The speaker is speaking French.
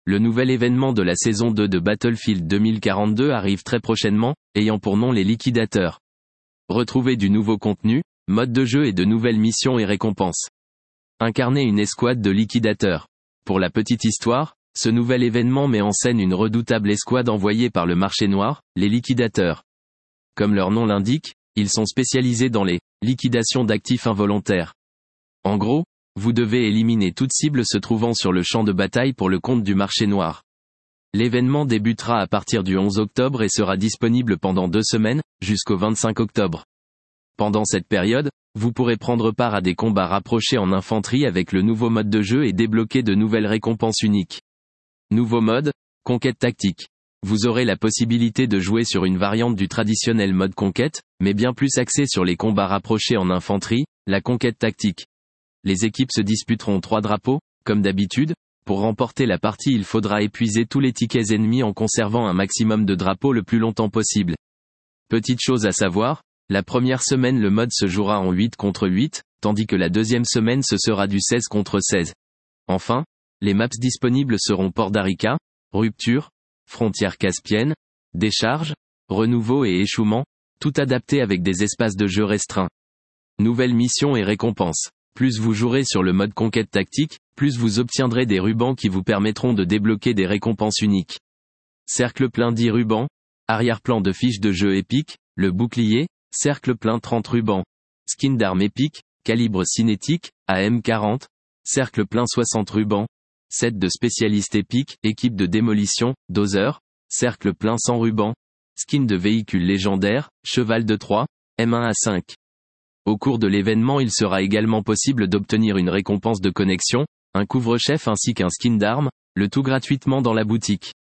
Le nouvel événement de la saison 2 de Battlefield 2042 arrive très prochainement, ayant pour nom les liquidateurs. Retrouvez du nouveau contenu, mode de jeu et de nouvelles missions et récompenses. Incarnez une escouade de liquidateurs. Pour la petite histoire, ce nouvel événement met en scène une redoutable escouade envoyée par le marché noir, les liquidateurs. Comme leur nom l'indique, ils sont spécialisés dans les liquidations d'actifs involontaires. En gros, vous devez éliminer toute cible se trouvant sur le champ de bataille pour le compte du marché noir. L'événement débutera à partir du 11 octobre et sera disponible pendant 2 semaines, jusqu'au 25 octobre. Pendant cette période, vous pourrez prendre part à des combats rapprochés en infanterie avec le nouveau mode de jeu et débloquer de nouvelles récompenses uniques. Nouveau mode, conquête tactique. Vous aurez la possibilité de jouer sur une variante du traditionnel mode conquête, mais bien plus axé sur les combats rapprochés en infanterie, la conquête tactique. Les équipes se disputeront 3 drapeaux, comme d'habitude. Pour remporter la partie, il faudra épuiser tous les tickets ennemis en conservant un maximum de drapeaux le plus longtemps possible. Petite chose à savoir, la première semaine le mode se jouera en 8 contre 8, tandis que la deuxième semaine ce sera du 16 contre 16. Enfin, les maps disponibles seront Port d'Arica, Rupture, Frontière Caspienne, Décharge, Renouveau et Échouement, tout adapté avec des espaces de jeu restreints. Nouvelles missions et récompenses. Plus vous jouerez sur le mode conquête tactique, plus vous obtiendrez des rubans qui vous permettront de débloquer des récompenses uniques. Cercle plein 10 rubans, arrière-plan de fiches de jeu épique, le bouclier, cercle plein 30 rubans, skin d'arme épique, calibre cinétique, AM40, cercle plein 60 rubans, set de spécialistes épiques, équipe de démolition, doseur, cercle plein 100 rubans, skin de véhicule légendaire, cheval de Troie, M1A5. Au cours de l'événement, il sera également possible d'obtenir une récompense de connexion, un couvre-chef ainsi qu'un skin d'arme, le tout gratuitement dans la boutique.